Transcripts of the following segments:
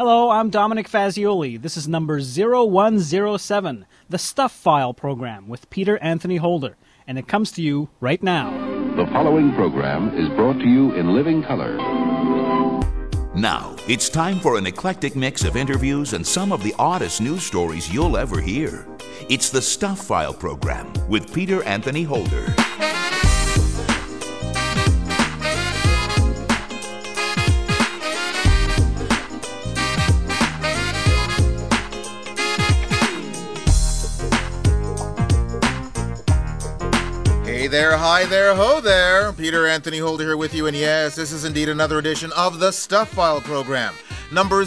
Hello, I'm Dominic Fazioli. This is number 0107, the Stuff File program with Peter Anthony Holder, and it comes to you right now. The following program is brought to you in living color. Now, it's time for an eclectic mix of interviews and some of the oddest news stories you'll ever hear. It's the Stuff File program with Peter Anthony Holder. Hey there, hi there, ho there. Peter Anthony Holder here with you, and yes, this is indeed another edition of the Stuff File program, number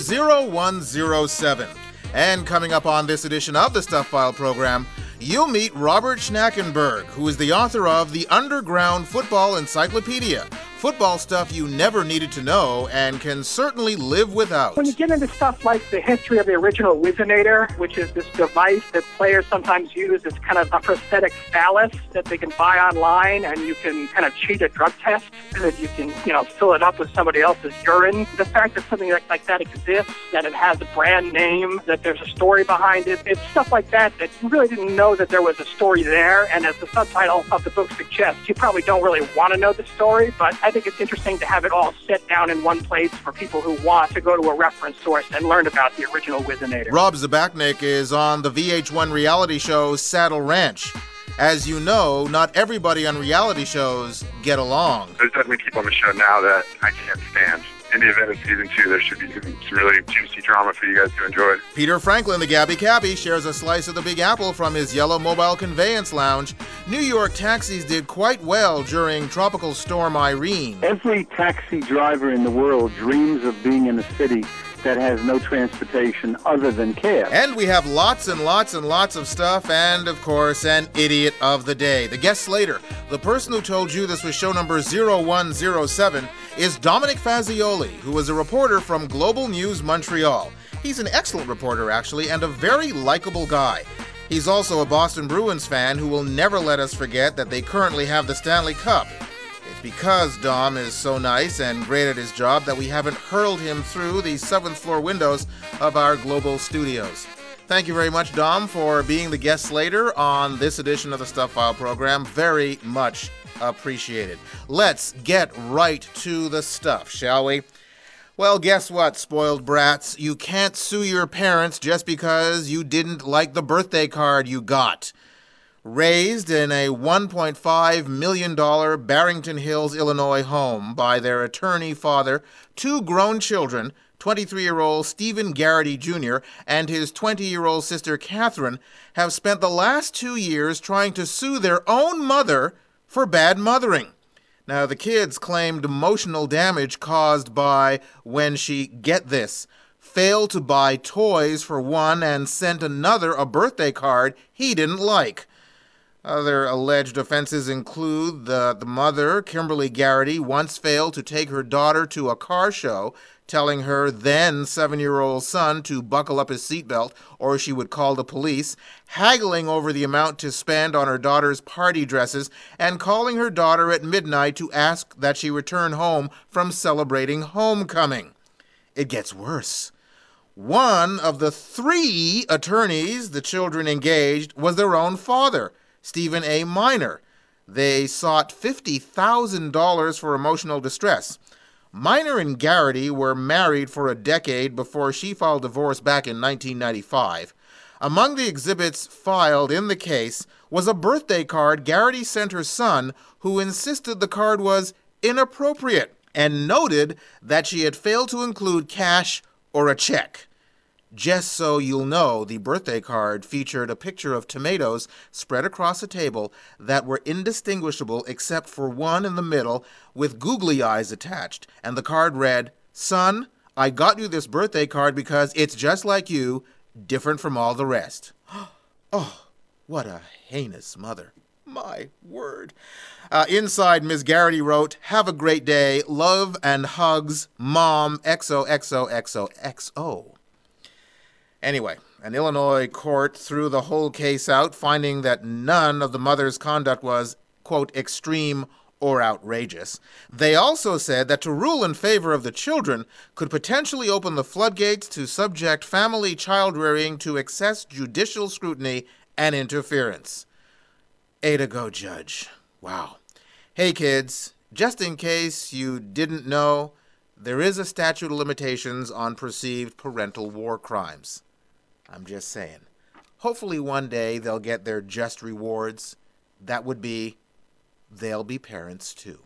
0107. And coming up on this edition of the Stuff File program, you'll meet Robert Schnackenberg, who is the author of The Underground Football Encyclopedia. Football stuff you never needed to know and can certainly live without. When you get into stuff like the history of the original Whizzinator, which is this device that players sometimes use as kind of a prosthetic phallus that they can buy online, and you can kind of cheat a drug test so that you can, fill it up with somebody else's urine. The fact that something like that exists, that it has a brand name, that there's a story behind it, it's stuff like that you really didn't know that there was a story there. And as the subtitle of the book suggests, you probably don't really want to know the story, but I think it's interesting to have it all set down in one place for people who want to go to a reference source and learn about the original Whizzinator. Rob Zabachnik is on the VH1 reality show Saddle Ranch. As you know, not everybody on reality shows get along. There's definitely people on the show now that I can't stand. In the event of season 2, there should be some really juicy drama for you guys to enjoy. Peter Franklin, the Gabby Cabby, shares a slice of the Big Apple from his yellow mobile conveyance lounge. New York taxis did quite well during Tropical Storm Irene. Every taxi driver in the world dreams of being in a city that has no transportation other than cab. And we have lots and lots and lots of stuff, and of course, an idiot of the day. The guest Slater, the person who told you this was show number 0107, is Dominic Fazioli, who is a reporter from Global News Montreal. He's an excellent reporter, actually, and a very likable guy. He's also a Boston Bruins fan who will never let us forget that they currently have the Stanley Cup. It's because Dom is so nice and great at his job that we haven't hurled him through the 7th floor windows of our global studios. Thank you very much, Dom, for being the guest Slater on this edition of the Stuff File program. Very much appreciated. Let's get right to the stuff, shall we? Well, guess what, spoiled brats? You can't sue your parents just because you didn't like the birthday card you got. Raised in a $1.5 million Barrington Hills, Illinois home by their attorney father, 2 grown children, 23-year-old Stephen Garrity Jr. and his 20-year-old sister Catherine, have spent the last 2 years trying to sue their own mother for bad mothering. Now, the kids claimed emotional damage caused by when she, get this, failed to buy toys for one and sent another a birthday card he didn't like. Other alleged offenses include the mother, Kimberly Garrity, once failed to take her daughter to a car show, telling her then 7-year-old son to buckle up his seatbelt or she would call the police, haggling over the amount to spend on her daughter's party dresses, and calling her daughter at midnight to ask that she return home from celebrating homecoming. It gets worse. One of the 3 attorneys the children engaged was their own father, Stephen A. Miner. They sought $50,000 for emotional distress. Miner and Garrity were married for a decade before she filed divorce back in 1995. Among the exhibits filed in the case was a birthday card Garrity sent her son, who insisted the card was inappropriate and noted that she had failed to include cash or a check. Just so you'll know, the birthday card featured a picture of tomatoes spread across a table that were indistinguishable except for one in the middle with googly eyes attached, and the card read, "Son, I got you this birthday card because it's just like you, different from all the rest." Oh, what a heinous mother. My word. Inside, Ms. Garrity wrote, "Have a great day. Love and hugs. Mom. XOXOXOXO." Anyway, an Illinois court threw the whole case out, finding that none of the mother's conduct was, quote, extreme or outrageous. They also said that to rule in favor of the children could potentially open the floodgates to subject family child rearing to excess judicial scrutiny and interference. A to go, Judge. Wow. Hey, kids, just in case you didn't know, there is a statute of limitations on perceived parental war crimes. I'm just saying. Hopefully one day they'll get their just rewards. That would be, they'll be parents too.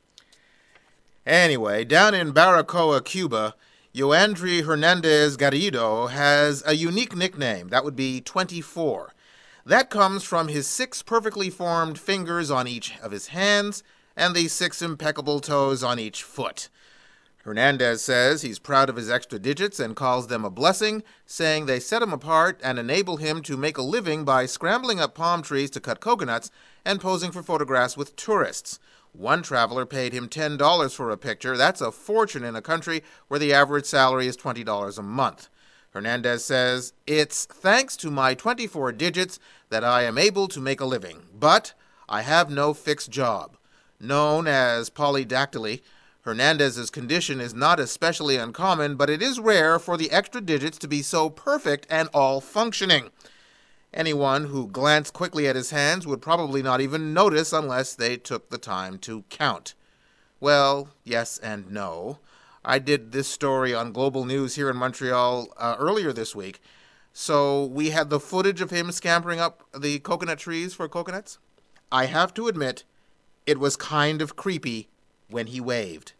Anyway, down in Baracoa, Cuba, Yoandri Hernandez Garrido has a unique nickname. That would be 24. That comes from his 6 perfectly formed fingers on each of his hands and the 6 impeccable toes on each foot. Hernandez says he's proud of his extra digits and calls them a blessing, saying they set him apart and enable him to make a living by scrambling up palm trees to cut coconuts and posing for photographs with tourists. One traveler paid him $10 for a picture. That's a fortune in a country where the average salary is $20 a month. Hernandez says, "It's thanks to my 24 digits that I am able to make a living, but I have no fixed job." Known as polydactyly, Hernandez's condition is not especially uncommon, but it is rare for the extra digits to be so perfect and all functioning. Anyone who glanced quickly at his hands would probably not even notice unless they took the time to count. Well, yes and no. I did this story on Global News here in Montreal earlier this week, so we had the footage of him scampering up the coconut trees for coconuts. I have to admit, it was kind of creepy when he waved.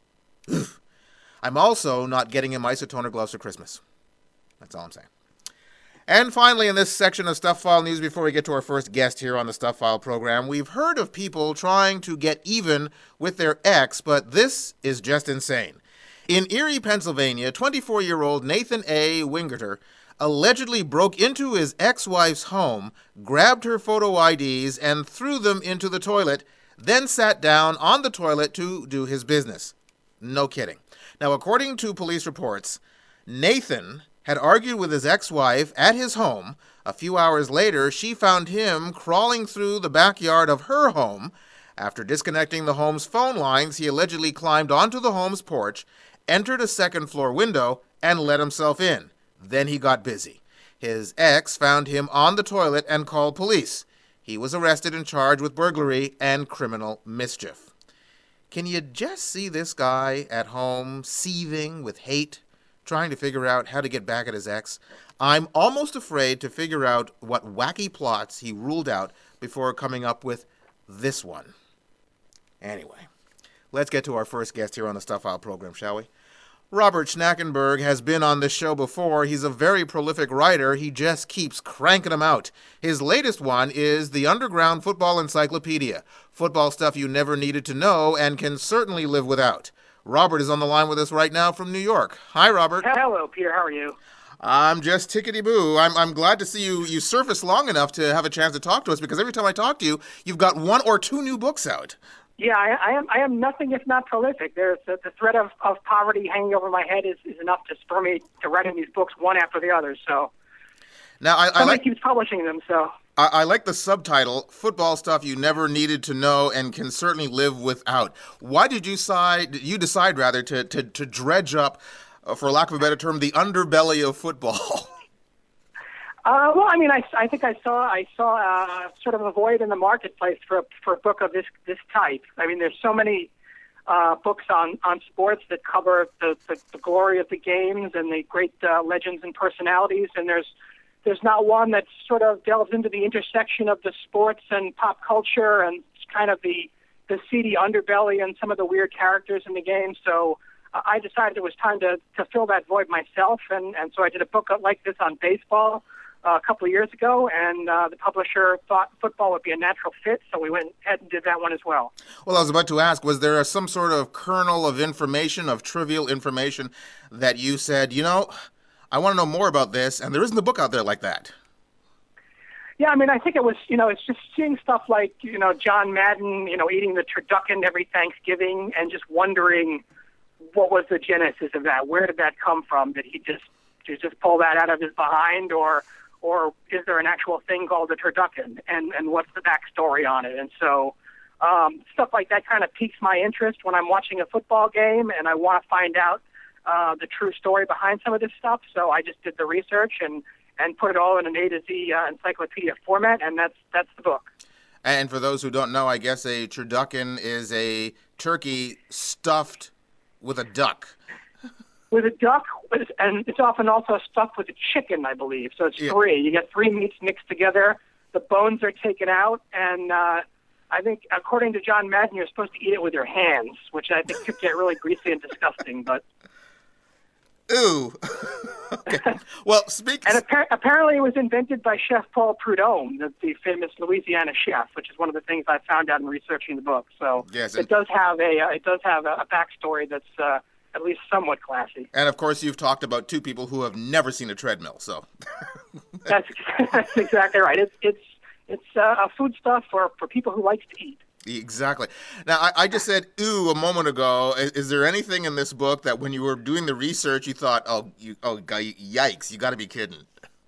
I'm also not getting him isotoner gloves for Christmas. That's all I'm saying. And finally, in this section of Stuff File News, before we get to our first guest here on the Stuff File program, we've heard of people trying to get even with their ex, but this is just insane. In Erie, Pennsylvania, 24-year-old Nathan A. Wingerter allegedly broke into his ex-wife's home, grabbed her photo IDs, and threw them into the toilet, then sat down on the toilet to do his business. No kidding. Now, according to police reports, Nathan had argued with his ex-wife at his home. A few hours later, she found him crawling through the backyard of her home. After disconnecting the home's phone lines, he allegedly climbed onto the home's porch, entered a second-floor window, and let himself in. Then he got busy. His ex found him on the toilet and called police. He was arrested and charged with burglary and criminal mischief. Can you just see this guy at home seething with hate, trying to figure out how to get back at his ex? I'm almost afraid to figure out what wacky plots he ruled out before coming up with this one. Anyway, let's get to our first guest here on the Stuff File program, shall we? Robert Schnackenberg has been on this show before. He's a very prolific writer. He just keeps cranking them out. His latest one is the Underground Football Encyclopedia. Football stuff you never needed to know and can certainly live without. Robert is on the line with us right now from New York. Hi, Robert. Hello, Peter. How are you? I'm just tickety-boo. I'm glad to see you surface long enough to have a chance to talk to us, because every time I talk to you, you've got 1 or 2 new books out. Yeah, I am nothing if not prolific. There's the threat of poverty hanging over my head is enough to spur me to writing these books one after the other. So now I like keeps publishing them. So I like the subtitle: "Football Stuff You Never Needed to Know and Can Certainly Live Without." Why did you decide to dredge up, for lack of a better term, the underbelly of football? Well, I mean, I think I saw sort of a void in the marketplace for a book of this type. I mean, there's so many books on sports that cover the glory of the games and the great legends and personalities, and there's not one that sort of delves into the intersection of the sports and pop culture and kind of the seedy underbelly and some of the weird characters in the game. So I decided it was time to fill that void myself, and so I did a book like this on baseball a couple of years ago, and the publisher thought football would be a natural fit, so we went ahead and did that one as well. Well, I was about to ask, was there some sort of kernel of information, of trivial information, that you said, I want to know more about this, and there isn't a book out there like that? Yeah, I mean, I think it was, it's just seeing stuff like, John Madden, eating the turducken every Thanksgiving and just wondering what was the genesis of that? Where did that come from? Did he just pull that out of his behind, or is there an actual thing called the turducken, and what's the backstory on it? And so Stuff like that kind of piques my interest when I'm watching a football game and I want to find out the true story behind some of this stuff. So I just did the research and put it all in an A to Z encyclopedia format, and that's the book. And for those who don't know, I guess a turducken is a turkey stuffed with a duck. With a duck, and it's often also stuffed with a chicken, I believe. So it's three. You get three meats mixed together. The bones are taken out, and I think, according to John Madden, you're supposed to eat it with your hands, which I think could get really greasy and disgusting. But ooh. Okay. Well, and apparently it was invented by Chef Paul Prudhomme, the famous Louisiana chef, which is one of the things I found out in researching the book. So yes, it does have a backstory that's at least somewhat classy. And of course, you've talked about two people who have never seen a treadmill. So that's exactly right. It's a foodstuff for people who like to eat. Exactly. Now, I just said ooh a moment ago. Is there anything in this book that when you were doing the research you thought, yikes, you got to be kidding?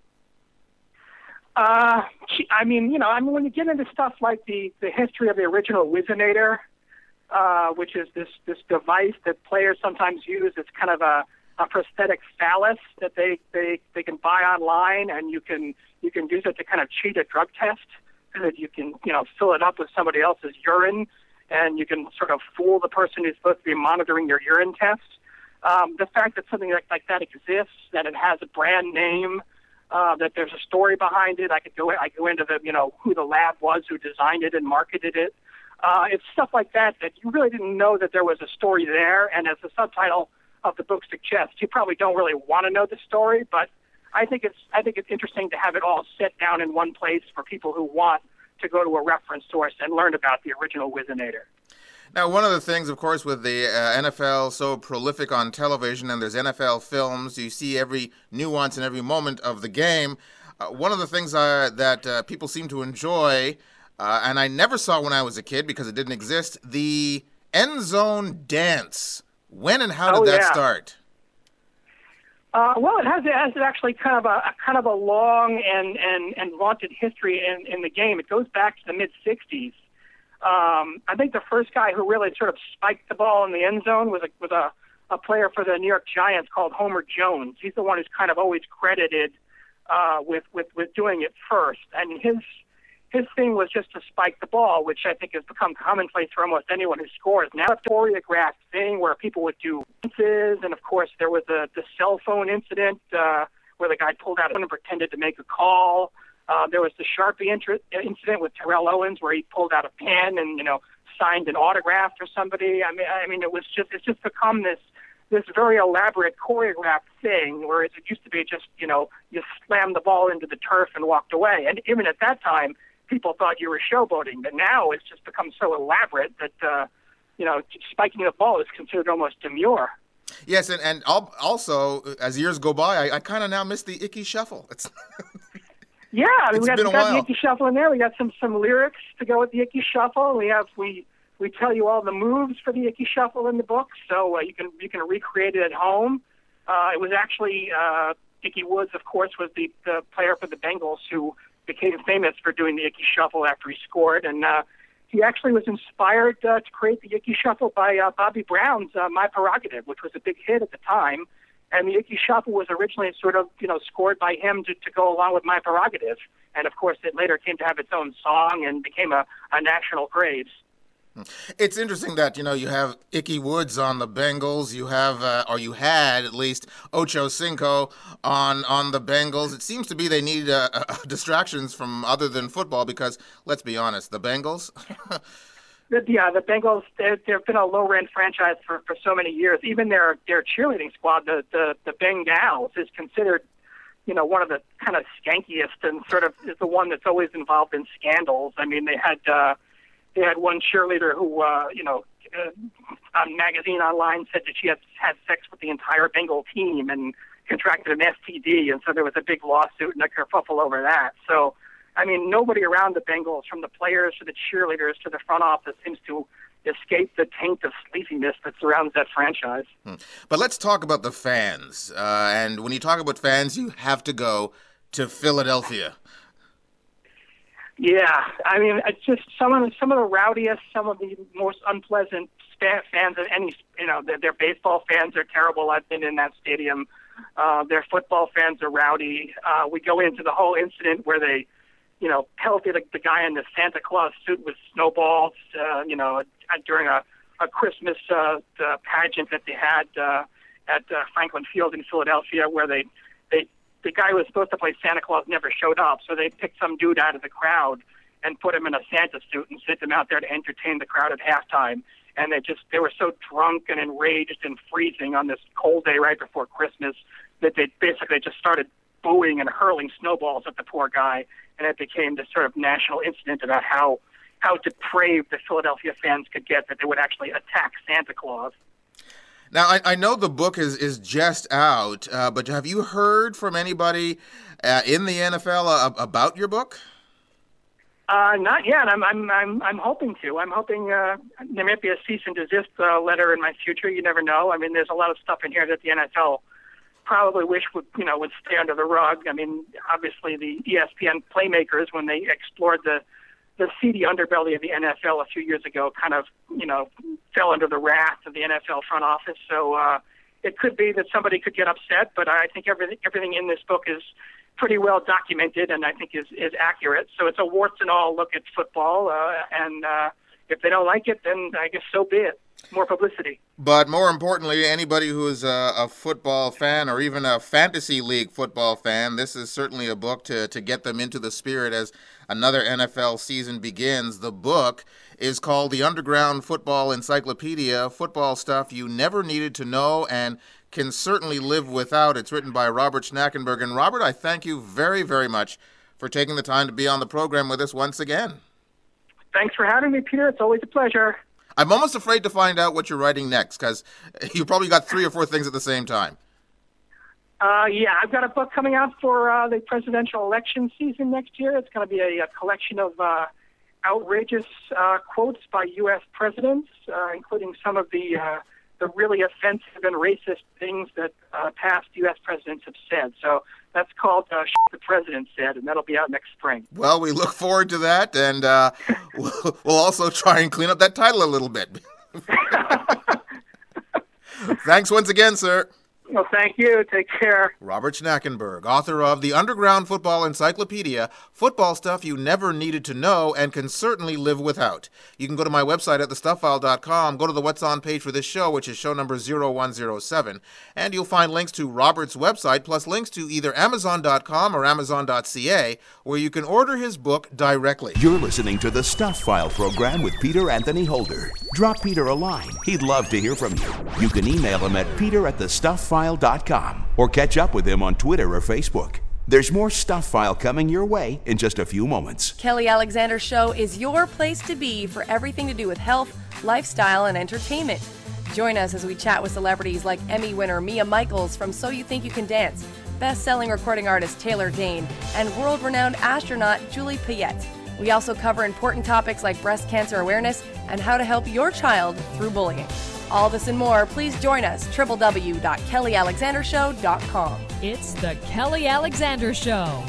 I mean, when you get into stuff like the history of the original Whizzinator, which is this device that players sometimes use, it's kind of a prosthetic phallus that they can buy online, and you can use it to kind of cheat a drug test. That you can, fill it up with somebody else's urine, and you can sort of fool the person who's supposed to be monitoring your urine tests. The fact that something like that exists, that it has a brand name, that there's a story behind it. I go into the, who the lab was who designed it and marketed it. It's stuff like that you really didn't know that there was a story there. And as the subtitle of the book suggests, you probably don't really want to know the story, but I think it's interesting to have it all set down in one place for people who want to go to a reference source and learn about the original Whizzinator. Now, one of the things, of course, with the NFL so prolific on television, and there's NFL films, you see every nuance and every moment of the game. One of the things that people seem to enjoy, and I never saw when I was a kid because it didn't exist, the end zone dance. When and how did that start? Well, it has actually kind of a long and vaunted history in the game. It goes back to the mid '60s. I think the first guy who really sort of spiked the ball in the end zone was a player for the New York Giants called Homer Jones. He's the one who's kind of always credited with doing it first, and his thing was just to spike the ball, which I think has become commonplace for almost anyone who scores. Now it's a choreographed thing where people would do dances, and of course there was the cell phone incident where the guy pulled out and pretended to make a call. There was the Sharpie incident with Terrell Owens where he pulled out a pen and signed an autograph for somebody. I mean it's just become this very elaborate choreographed thing, whereas it used to be just you slammed the ball into the turf and walked away. And even at that time, people thought you were showboating, but now it's just become so elaborate that spiking the ball is considered almost demure. Yes, and also as years go by, I kind of now miss the Icky Shuffle. Yeah, we got the Icky Shuffle in there. We got some lyrics to go with the Icky Shuffle. We tell you all the moves for the Icky Shuffle in the book, so you can recreate it at home. It was actually Ickey Woods, of course, was the player for the Bengals who became famous for doing the Icky Shuffle after he scored, and he actually was inspired to create the Icky Shuffle by Bobby Brown's My Prerogative, which was a big hit at the time. And the Icky Shuffle was originally sort of, scored by him to go along with My Prerogative. And of course, it later came to have its own song and became a national craze. It's interesting that, you have Ickey Woods on the Bengals. You have, or you had at least, Ocho Cinco on the Bengals. It seems to be they need distractions from other than football because, let's be honest, the Bengals... Yeah, the Bengals, they've been a low-rent franchise for so many years. Even their cheerleading squad, the Bengals, is considered, one of the kind of skankiest and sort of is the one that's always involved in scandals. I mean, they had one cheerleader who, a magazine online said that she had sex with the entire Bengal team and contracted an STD, and so there was a big lawsuit and a kerfuffle over that. So, I mean, nobody around the Bengals, from the players to the cheerleaders to the front office, seems to escape the taint of sleaziness that surrounds that franchise. But let's talk about the fans. And when you talk about fans, you have to go to Philadelphia. Yeah, I mean, it's just some of the rowdiest, some of the most unpleasant fans of any, their baseball fans are terrible. I've been in that stadium. Their football fans are rowdy. We go into the whole incident where they, pelted the guy in the Santa Claus suit with snowballs, during a Christmas pageant that they had at Franklin Field in Philadelphia, where the guy who was supposed to play Santa Claus never showed up, so they picked some dude out of the crowd and put him in a Santa suit and sent him out there to entertain the crowd at halftime. And they were so drunk and enraged and freezing on this cold day right before Christmas that they basically just started booing and hurling snowballs at the poor guy, and it became this sort of national incident about how depraved the Philadelphia fans could get that they would actually attack Santa Claus. Now, I know the book is just out, but have you heard from anybody in the NFL about your book? Not yet. I'm hoping to. I'm hoping there might be a cease and desist letter in my future. You never know. I mean, there's a lot of stuff in here that the NFL probably wish would stay under the rug. I mean, obviously the ESPN playmakers, when they explored the seedy underbelly of the NFL a few years ago, kind of, fell under the wrath of the NFL front office. So it could be that somebody could get upset, but I think everything in this book is pretty well documented and I think is accurate. So it's a warts and all look at football, and if they don't like it, then I guess so be it. More publicity. But more importantly, anybody who is a football fan or even a fantasy league football fan, this is certainly a book to get them into the spirit as another NFL season begins. The book is called The Underground Football Encyclopedia, Football Stuff You Never Needed to Know and Can Certainly Live Without. It's written by Robert Schnackenberg. And Robert, I thank you very, very much for taking the time to be on the program with us once again. Thanks for having me, Peter. It's always a pleasure. I'm almost afraid to find out what you're writing next, because you probably got 3 or 4 things at the same time. Yeah, I've got a book coming out for the presidential election season next year. It's going to be a collection of outrageous quotes by U.S. presidents, including some of the really offensive and racist things that past U.S. presidents have said. So that's called The President Said, and that'll be out next spring. Well, we look forward to that, and we'll also try and clean up that title a little bit. Thanks once again, sir. Well, thank you. Take care. Robert Schnackenberg, author of The Underground Football Encyclopedia, Football Stuff You Never Needed to Know and Can Certainly Live Without. You can go to my website at thestuffile.com, go to the What's On page for this show, which is show number 0107, and you'll find links to Robert's website, plus links to either Amazon.com or Amazon.ca, where you can order his book directly. You're listening to the Stuff File program with Peter Anthony Holder. Drop Peter a line. He'd love to hear from you. You can email him at peter@thestuffile.com or catch up with him on Twitter or Facebook. There's more Stuff File coming your way in just a few moments. Kelly Alexander Show is your place to be for everything to do with health, lifestyle, and entertainment. Join us as we chat with celebrities like Emmy winner Mia Michaels from So You Think You Can Dance, best-selling recording artist Taylor Dayne, and world-renowned astronaut Julie Payette. We also cover important topics like breast cancer awareness and how to help your child through bullying. All this and more, please join us, www.kellyalexandershow.com. It's the Kelly Alexander Show.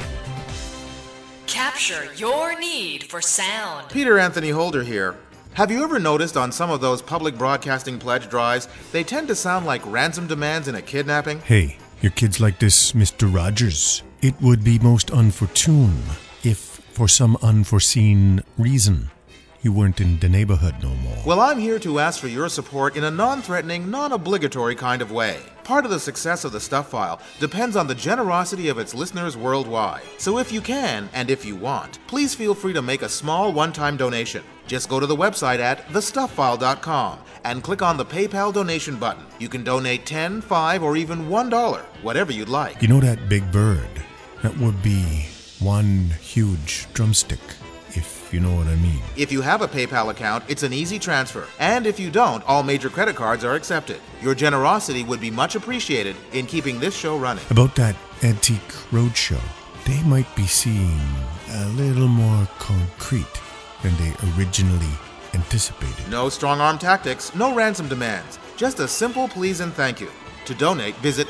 Capture your need for sound. Peter Anthony Holder here. Have you ever noticed on some of those public broadcasting pledge drives, they tend to sound like ransom demands in a kidnapping? Hey, your kid's like this, Mr. Rogers. It would be most unfortunate if, for some unforeseen reason, you weren't in the neighborhood no more. Well, I'm here to ask for your support in a non-threatening, non-obligatory kind of way. Part of the success of the Stuff File depends on the generosity of its listeners worldwide. So if you can, and if you want, please feel free to make a small one-time donation. Just go to the website at thestuffile.com and click on the PayPal donation button. You can donate $10, $5, or even $1, whatever you'd like. You know that big bird? That would be one huge drumstick, if you know what I mean. If you have a PayPal account, it's an easy transfer. And if you don't, all major credit cards are accepted. Your generosity would be much appreciated in keeping this show running. About that Antique Roadshow, they might be seeing a little more concrete than they originally anticipated. No strong-arm tactics, no ransom demands. Just a simple please and thank you. To donate, visit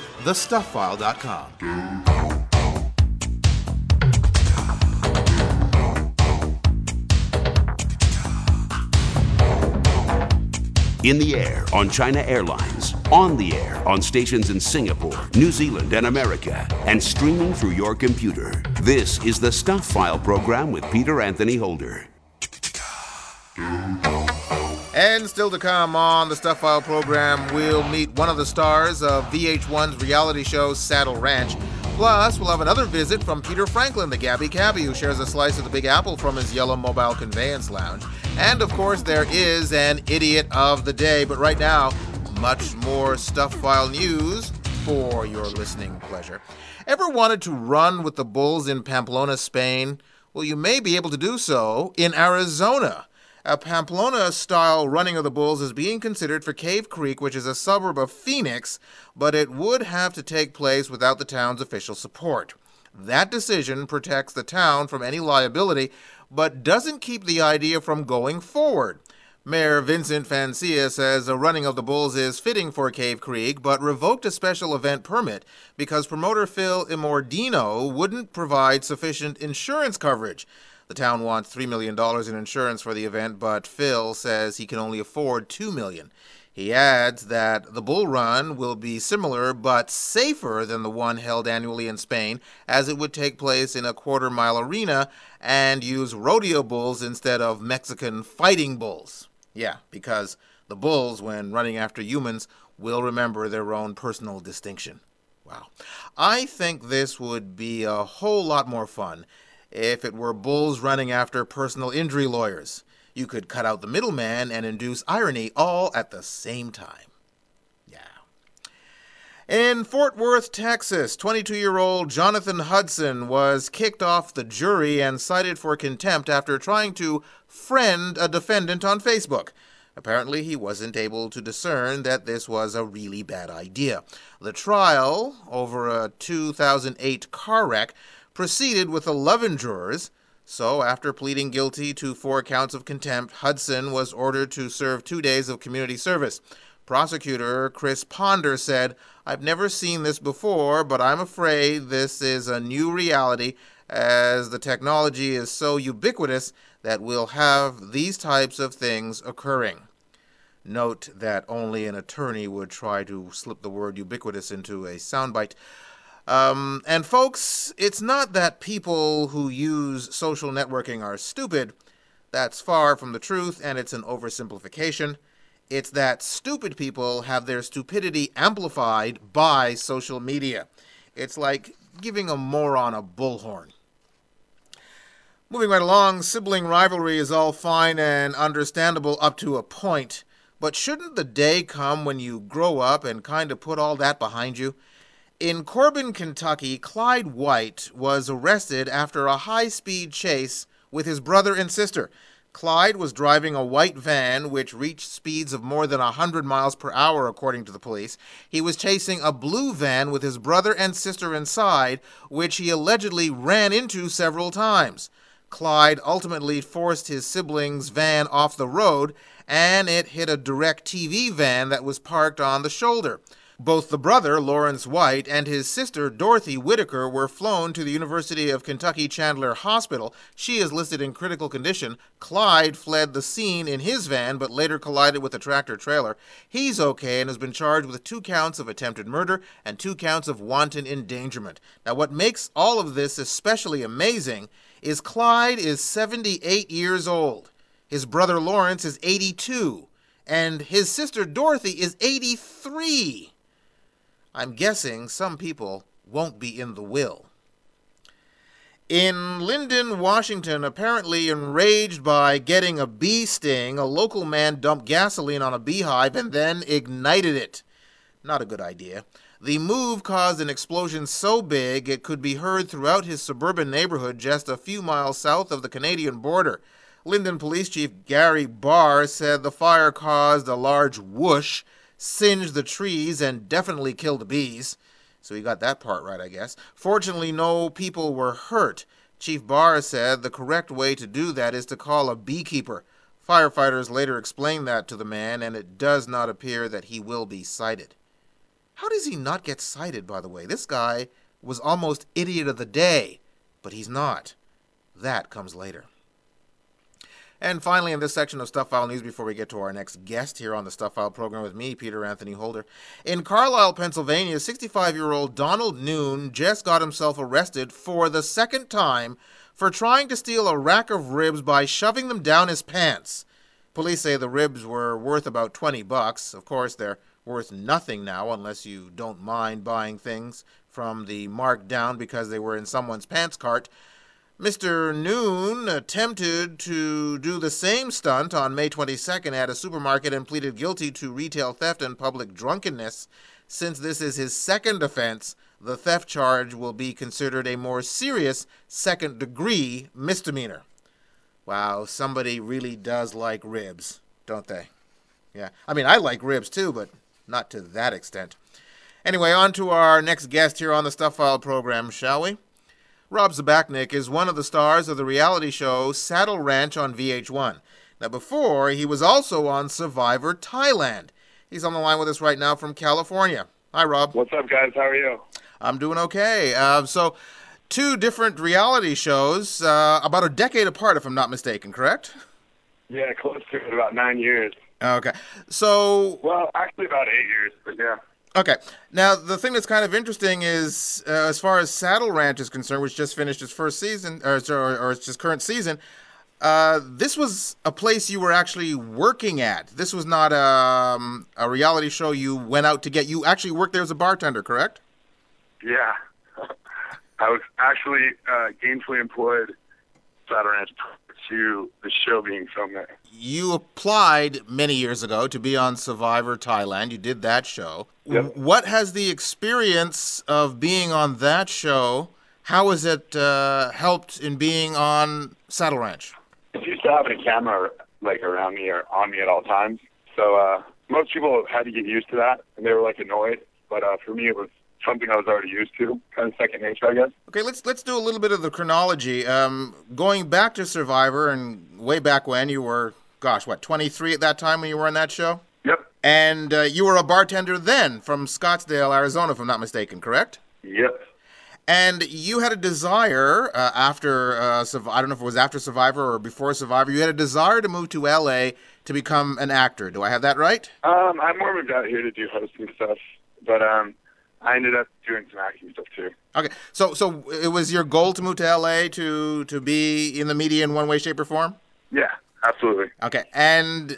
thestuffile.com. In the air on China Airlines, on the air on stations in Singapore, New Zealand, and America, and streaming through your computer. This is the Stuff File program with Peter Anthony Holder. And still to come on the Stuff File program, we'll meet one of the stars of VH1's reality show Saddle Ranch. Plus, we'll have another visit from Peter Franklin, the Gabby Cabbie, who shares a slice of the Big Apple from his yellow mobile conveyance lounge. And, of course, there is an Idiot of the Day. But right now, much more Stuff File news for your listening pleasure. Ever wanted to run with the bulls in Pamplona, Spain? Well, you may be able to do so in Arizona. A Pamplona-style running of the bulls is being considered for Cave Creek, which is a suburb of Phoenix, but it would have to take place without the town's official support. That decision protects the town from any liability, but doesn't keep the idea from going forward. Mayor Vincent Fancia says a running of the bulls is fitting for Cave Creek, but revoked a special event permit because promoter Phil Immordino wouldn't provide sufficient insurance coverage. The town wants $3 million in insurance for the event, but Phil says he can only afford $2 million. He adds that the bull run will be similar but safer than the one held annually in Spain, as it would take place in a quarter-mile arena and use rodeo bulls instead of Mexican fighting bulls. Yeah, because the bulls, when running after humans, will remember their own personal distinction. Wow. I think this would be a whole lot more fun if it were bulls running after personal injury lawyers. You could cut out the middleman and induce irony all at the same time. Yeah. In Fort Worth, Texas, 22-year-old Jonathan Hudson was kicked off the jury and cited for contempt after trying to friend a defendant on Facebook. Apparently, he wasn't able to discern that this was a really bad idea. The trial over a 2008 car wreck proceeded with 11 jurors, so after pleading guilty to 4 counts of contempt, Hudson was ordered to serve 2 days of community service. Prosecutor Chris Ponder said, "I've never seen this before, but I'm afraid this is a new reality as the technology is so ubiquitous that we'll have these types of things occurring." Note that only an attorney would try to slip the word ubiquitous into a soundbite. And folks, it's not that people who use social networking are stupid. That's far from the truth, and it's an oversimplification. It's that stupid people have their stupidity amplified by social media. It's like giving a moron a bullhorn. Moving right along, sibling rivalry is all fine and understandable up to a point. But shouldn't the day come when you grow up and kind of put all that behind you? In Corbin, Kentucky, Clyde White was arrested after a high-speed chase with his brother and sister. Clyde was driving a white van which reached speeds of more than 100 miles per hour, according to the police. He was chasing a blue van with his brother and sister inside, which he allegedly ran into several times. Clyde ultimately forced his siblings' van off the road, and it hit a DirecTV van that was parked on the shoulder. Both the brother, Lawrence White, and his sister, Dorothy Whitaker, were flown to the University of Kentucky Chandler Hospital. She is listed in critical condition. Clyde fled the scene in his van, but later collided with a tractor-trailer. He's okay and has been charged with 2 counts of attempted murder and 2 counts of wanton endangerment. Now, what makes all of this especially amazing is Clyde is 78 years old. His brother Lawrence is 82, and his sister Dorothy is 83. I'm guessing some people won't be in the will. In Linden, Washington, apparently enraged by getting a bee sting, a local man dumped gasoline on a beehive and then ignited it. Not a good idea. The move caused an explosion so big it could be heard throughout his suburban neighborhood just a few miles south of the Canadian border. Linden Police Chief Gary Barr said the fire caused a large whoosh, singed the trees, and definitely killed the bees. So he got that part right, I guess. Fortunately, no people were hurt. Chief Barr said the correct way to do that is to call a beekeeper. Firefighters later explained that to the man, and it does not appear that he will be cited. How does he not get cited, by the way? This guy was almost idiot of the day, but he's not. That comes later. And finally, in this section of Stuff File News, before we get to our next guest here on the Stuff File program with me, Peter Anthony Holder, in Carlisle, Pennsylvania, 65-year-old Donald Noon just got himself arrested for the second time for trying to steal a rack of ribs by shoving them down his pants. Police say the ribs were worth about $20. Of course, they're worth nothing now unless you don't mind buying things from the marked down because they were in someone's pants cart. Mr. Noon attempted to do the same stunt on May 22nd at a supermarket and pleaded guilty to retail theft and public drunkenness. Since this is his second offense, the theft charge will be considered a more serious second-degree misdemeanor. Wow, somebody really does like ribs, don't they? Yeah, I mean, I like ribs too, but not to that extent. Anyway, on to our next guest here on the Stuff File program, shall we? Rob Zbacnik is one of the stars of the reality show Saddle Ranch on VH1. Now, before, he was also on Survivor Thailand. He's on the line with us right now from California. Hi, Rob. What's up, guys? How are you? I'm doing okay. So, two different reality shows, about a decade apart, if I'm not mistaken, correct? Yeah, close to it, about 9 years. Okay. So... Well, actually about 8 years, but yeah. Okay. Now, the thing that's kind of interesting is, as far as Saddle Ranch is concerned, which just finished its first season, or its just current season, this was a place you were actually working at. This was not a reality show you went out to get. You actually worked there as a bartender, correct? Yeah. I was actually gainfully employed at Saddle Ranch to the show being filmed there. You applied many years ago to be on Survivor Thailand. You did that show. Yep. What has the experience of being on that show, how has it helped in being on Saddle Ranch? I'm used to having a camera like around me or on me at all times. So most people had to get used to that, and they were like annoyed. But for me, it was something I was already used to, kind of second nature, I guess. Okay, let's do a little bit of the chronology. Going back to Survivor, and way back when, you were, 23 at that time when you were on that show? Yep. And you were a bartender then from Scottsdale, Arizona, if I'm not mistaken, correct? Yep. And you had a desire after, I don't know if it was after Survivor or before Survivor, you had a desire to move to L.A. to become an actor. Do I have that right? I more moved out here to do hosting stuff, but I ended up doing some acting stuff too. Okay, so it was your goal to move to L.A. to be in the media in one way, shape, or form? Yeah, absolutely. Okay, and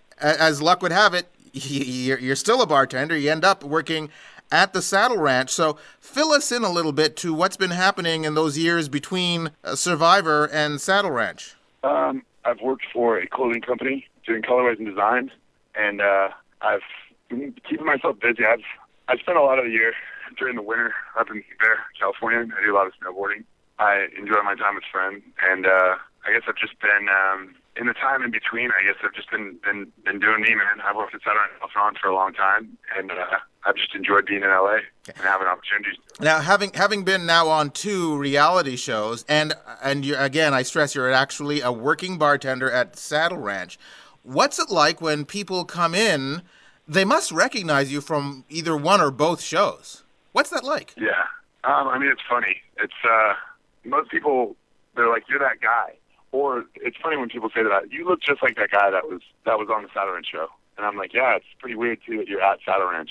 as luck would have it, you're still a bartender. You end up working at the Saddle Ranch. So fill us in a little bit to what's been happening in those years between Survivor and Saddle Ranch. I've worked for a clothing company doing colorways and design, and I've been keeping myself busy. I spent a lot of the year during the winter up in there, California. I do a lot of snowboarding. I enjoy my time with friends, and I guess I've just been in the time in between. I guess I've just been doing me, man. I've worked at Saddle Ranch for a long time, and I've just enjoyed being in LA and having opportunities. Now, having been now on 2 reality shows, and you're, again, I stress you're actually a working bartender at Saddle Ranch. What's it like when people come in? They must recognize you from either one or both shows. What's that like? Yeah. I mean, it's funny. It's most people, they're like, you're that guy. Or it's funny when people say that, you look just like that guy that was on the Saddle Ranch show. And I'm like, yeah, it's pretty weird, too, that you're at Saddle Ranch.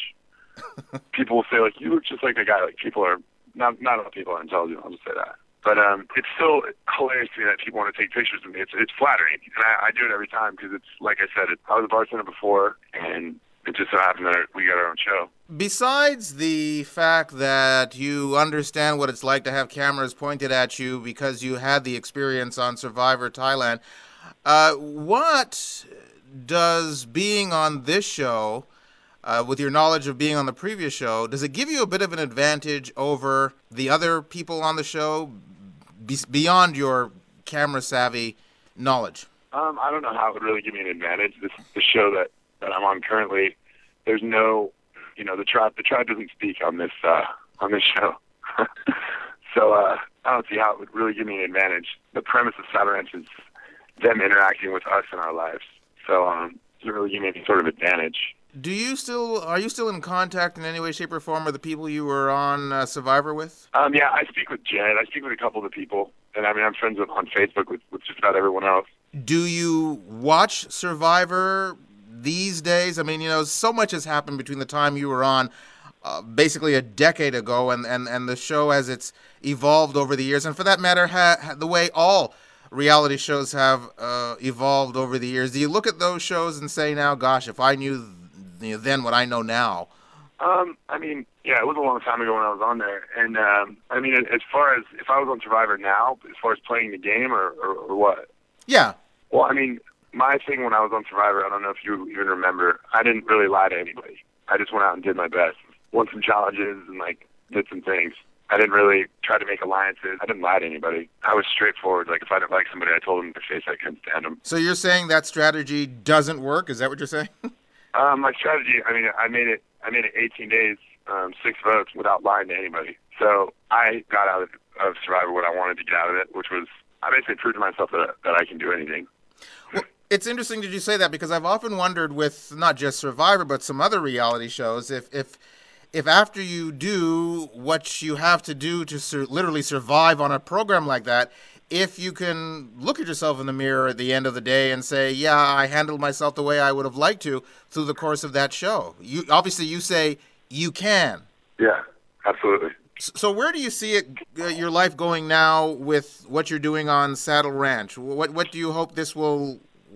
People will say, like, you look just like that guy. Like, people are, not all people are intelligent, I'll just say that. But it's still hilarious to me that people want to take pictures of me. It's flattering. And I do it every time because it's, like I said, I was a bartender before, and it just so happened that we got our own show. Besides the fact that you understand what it's like to have cameras pointed at you because you had the experience on Survivor Thailand, what does being on this show, with your knowledge of being on the previous show, does it give you a bit of an advantage over the other people on the show beyond your camera-savvy knowledge? I don't know how it would really give me an advantage. The show that I'm on currently, there's no, the tribe doesn't speak on this show. So I don't see how it would really give me an advantage. The premise of Saddle Ranch is them interacting with us in our lives. So it doesn't really give me any sort of advantage. Are you still in contact in any way, shape, or form with the people you were on Survivor with? Yeah, I speak with Jed. I speak with a couple of the people. And I mean, I'm friends on Facebook with just about everyone else. Do you watch Survivor these days? I mean, so much has happened between the time you were on basically a decade ago and the show as it's evolved over the years. And for that matter, the way all reality shows have evolved over the years. Do you look at those shows and say now, gosh, if I knew then what I know now? I mean, yeah, it was a long time ago when I was on there. And, I mean, as far as if I was on Survivor now, as far as playing the game or what? Yeah. Well, I mean, my thing when I was on Survivor, I don't know if you even remember, I didn't really lie to anybody. I just went out and did my best. Won some challenges and, did some things. I didn't really try to make alliances. I didn't lie to anybody. I was straightforward. Like, if I didn't like somebody, I told them in their face I couldn't stand them. So you're saying that strategy doesn't work? Is that what you're saying? My strategy, I mean, I made it 18 days, 6 votes without lying to anybody. So I got out of Survivor what I wanted to get out of it, which was I basically proved to myself that I can do anything. Well, it's interesting that you say that because I've often wondered with not just Survivor but some other reality shows if after you do what you have to do to literally survive on a program like that, if you can look at yourself in the mirror at the end of the day and say, yeah, I handled myself the way I would have liked to through the course of that show. You say you can. Yeah, absolutely. So where do you see your life going now with what you're doing on Saddle Ranch? What do you hope this will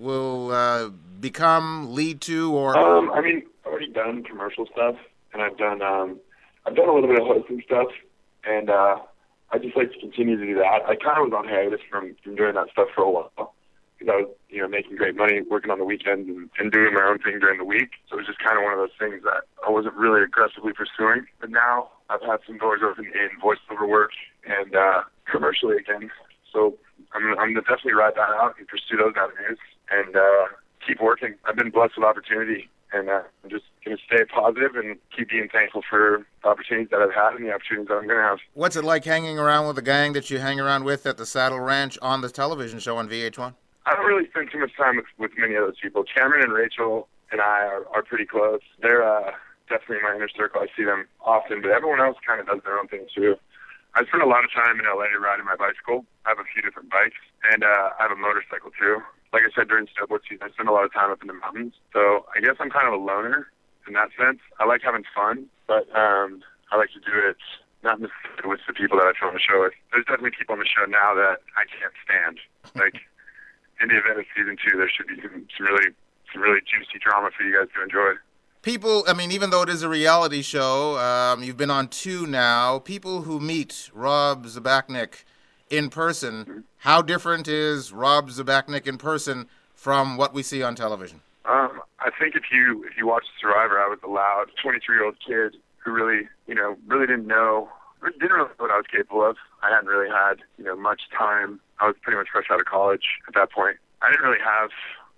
become, lead to, or? I mean, I've already done commercial stuff, and I've done a little bit of hosting stuff, and I just like to continue to do that. I kind of was on hiatus from doing that stuff for a while because I was, making great money working on the weekends and doing my own thing during the week. So it was just kind of one of those things that I wasn't really aggressively pursuing. But now I've had some doors open in voiceover work and commercially again. So I'm going to definitely ride that out and pursue those avenues and keep working. I've been blessed with opportunity. And I'm just going to stay positive and keep being thankful for the opportunities that I've had and the opportunities that I'm going to have. What's it like hanging around with the gang that you hang around with at the Saddle Ranch on the television show on VH1? I don't really spend too much time with many of those people. Cameron and Rachel and I are pretty close. They're definitely in my inner circle. I see them often, but everyone else kind of does their own thing too. I spend a lot of time in LA riding my bicycle. I have a few different bikes, and I have a motorcycle too. Like I said, during snowboard season, I spend a lot of time up in the mountains. So I guess I'm kind of a loner in that sense. I like having fun, but I like to do it not necessarily with the people that I film the show with. There's definitely people on the show now that I can't stand. Like, in the event of season 2, there should be some really juicy drama for you guys to enjoy. People, I mean, even though it is a reality show, you've been on 2 now, people who meet Rob Zbacnik in person, how different is Rob Zbacnik in person from what we see on television? I think if you watch Survivor, I was a loud 23-year-old kid who really didn't know what I was capable of. I hadn't really had, much time. I was pretty much fresh out of college at that point. I didn't really have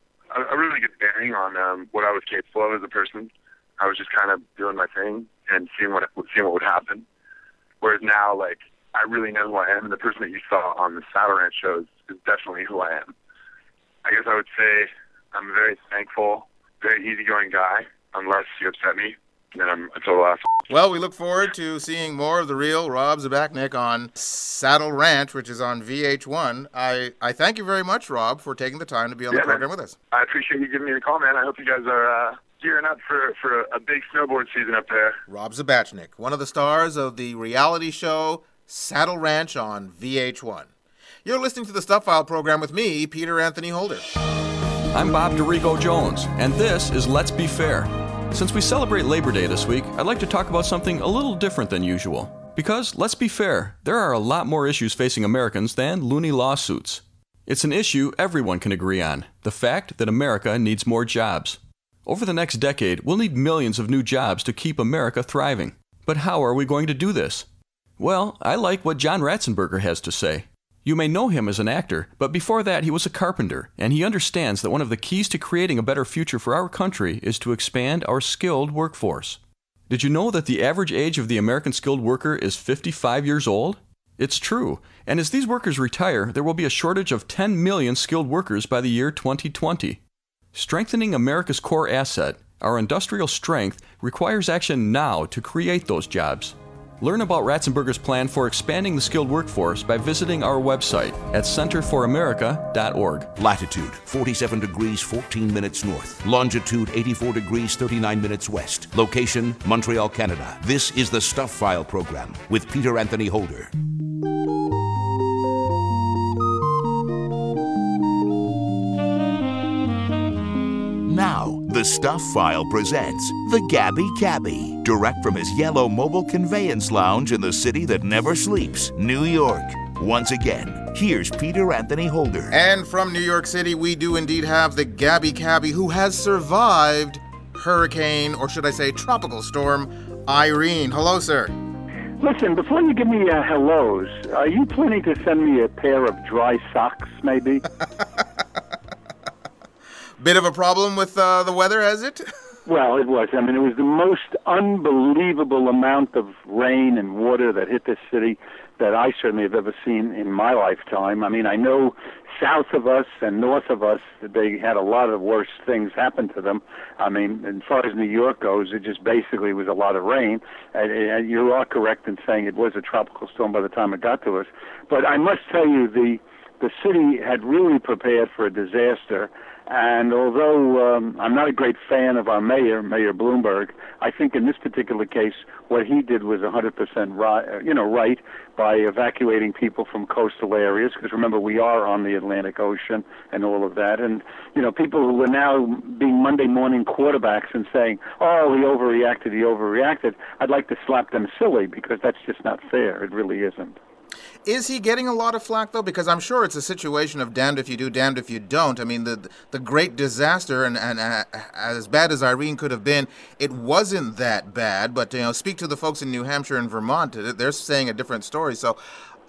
a really good bearing on what I was capable of as a person. I was just kind of doing my thing and seeing what would happen. Whereas now, like, I really know who I am, and the person that you saw on the Saddle Ranch shows is definitely who I am. I guess I would say I'm a very thankful, very easygoing guy, unless you upset me, and then I'm a total asshole. Well, we look forward to seeing more of the real Rob Zbacnik on Saddle Ranch, which is on VH1. I thank you very much, Rob, for taking the time to be on the program with us. I appreciate you giving me a call, man. I hope you guys are gearing up for a big snowboard season up there. Rob Zbacnik, one of the stars of the reality show Saddle Ranch on VH1. You're listening to the Stuff File program with me, Peter Anthony Holder. I'm Bob DeRigo Jones, and this is Let's Be Fair. Since we celebrate Labor Day this week, I'd like to talk about something a little different than usual. Because, let's be fair, there are a lot more issues facing Americans than loony lawsuits. It's an issue everyone can agree on, the fact that America needs more jobs. Over the next decade, we'll need millions of new jobs to keep America thriving. But how are we going to do this? Well, I like what John Ratzenberger has to say. You may know him as an actor, but before that he was a carpenter, and he understands that one of the keys to creating a better future for our country is to expand our skilled workforce. Did you know that the average age of the American skilled worker is 55 years old? It's true, and as these workers retire, there will be a shortage of 10 million skilled workers by the year 2020. Strengthening America's core asset, Our industrial strength requires action now to create those jobs. Learn about Ratzenberger's plan for expanding the skilled workforce by visiting our website at centerforamerica.org. Latitude 47 degrees 14 minutes north. Longitude 84 degrees 39 minutes west. Location Montreal, Canada. This is the Stuff File program with Peter Anthony Holder. Now, the Stuff File presents the Gabby Cabbie, direct from his yellow mobile conveyance lounge in the city that never sleeps, New York. Once again, here's Peter Anthony Holder. And from New York City, we do indeed have the Gabby Cabbie, who has survived hurricane, or should I say tropical storm, Irene. Hello, sir. Listen, before you give me hellos, are you planning to send me a pair of dry socks, maybe? Bit of a problem with the weather, has it? Well, it was. I mean, it was the most unbelievable amount of rain and water that hit this city that I certainly have ever seen in my lifetime. I mean, I know south of us and north of us, they had a lot of worse things happen to them. I mean, as far as New York goes, it just basically was a lot of rain. And you are correct in saying it was a tropical storm by the time it got to us. But I must tell you, the city had really prepared for a disaster. And although I'm not a great fan of our mayor, Mayor Bloomberg, I think in this particular case, what he did was 100% right by evacuating people from coastal areas. Because remember, we are on the Atlantic Ocean and all of that. And people who are now being Monday morning quarterbacks and saying, "Oh, he overreacted." I'd like to slap them silly because that's just not fair. It really isn't. Is he getting a lot of flack, though? Because I'm sure it's a situation of damned if you do, damned if you don't. I mean, the great disaster, and as bad as Irene could have been, it wasn't that bad. But, speak to the folks in New Hampshire and Vermont. They're saying a different story. So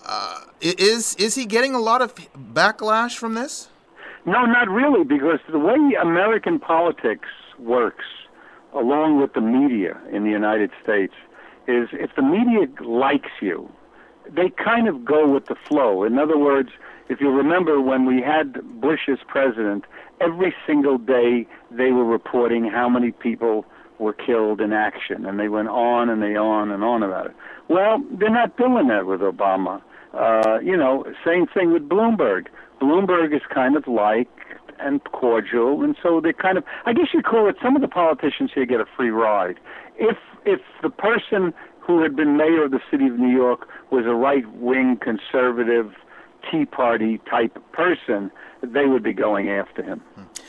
is he getting a lot of backlash from this? No, not really, because the way American politics works, along with the media in the United States, is if the media likes you, they kind of go with the flow. In other words, if you remember when we had Bush as president, every single day they were reporting how many people were killed in action, and they went on and on about it. Well, they're not doing that with Obama. Same thing with Bloomberg. Bloomberg is kind of liked and cordial, and so they kind of, I guess you'd call it, some of the politicians here get a free ride. If the person who had been mayor of the city of New York was a right-wing conservative Tea Party type person, they would be going after him.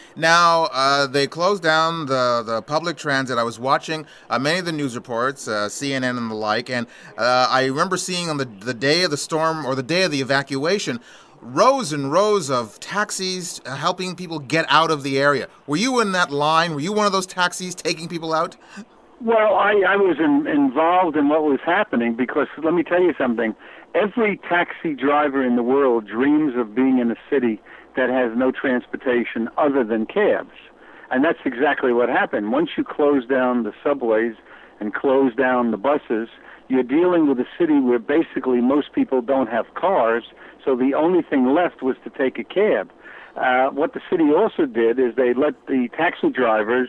Now, they closed down the public transit. I was watching many of the news reports, CNN and the like, and I remember seeing on the day of the storm or the day of the evacuation, rows and rows of taxis helping people get out of the area. Were you in that line? Were you one of those taxis taking people out? Well, I was involved in what was happening because, let me tell you something, every taxi driver in the world dreams of being in a city that has no transportation other than cabs. And that's exactly what happened. Once you close down the subways and close down the buses, you're dealing with a city where basically most people don't have cars, so the only thing left was to take a cab. What the city also did is they let the taxi drivers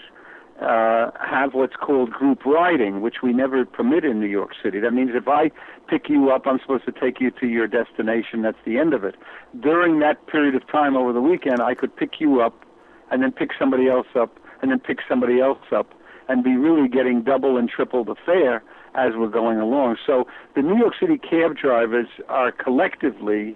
have what's called group riding, which we never permit in New York City. That means if I pick you up, I'm supposed to take you to your destination. That's the end of it. During that period of time over the weekend, I could pick you up and then pick somebody else up and then pick somebody else up and be really getting double and triple the fare as we're going along. So the New York City cab drivers are collectively